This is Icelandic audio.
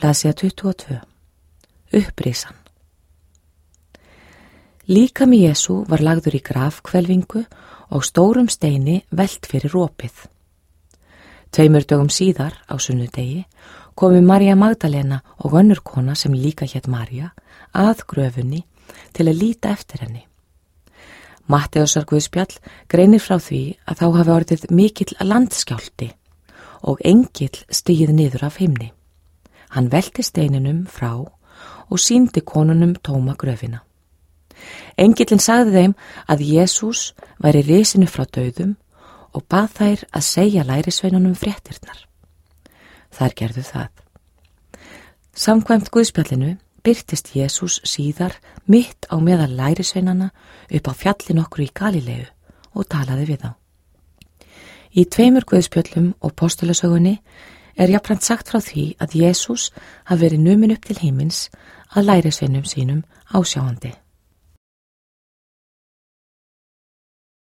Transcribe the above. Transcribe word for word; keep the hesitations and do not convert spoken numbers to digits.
Blaðsíða tuttugu og tvö. Upprisan. Líkami Jesú var lagður í grafhvelfingu og stórum steini velt fyrir opið. Tveimur dögum síðar á sunnudegi komu María Magdalena og önnur kona sem líka hét María að gröfunni til að líta eftir henni. Matteusar guðspjall greinir frá því að þá hafi orðið mikill landskjálfti og engill stigið niður af himni. Hann velti steininum frá og sýndi konunum tóma gröfina. Engillinn sagði þeim að Jesús væri risinu frá dauðum og bað þær að segja lærisveinunum fréttirnar. Þær gerðu það. Samkvæmt guðspjallinu birtist Jesús síðar mitt á meðal lærisveinana upp á fjallin okkur í Galileu og talaði við þá. Í tveimur guðspjöllum og postulasögunni er jafnframt sagt frá því að Jesús hafi verið numinn upp til himins að lærisveinum sínum ásjáandi.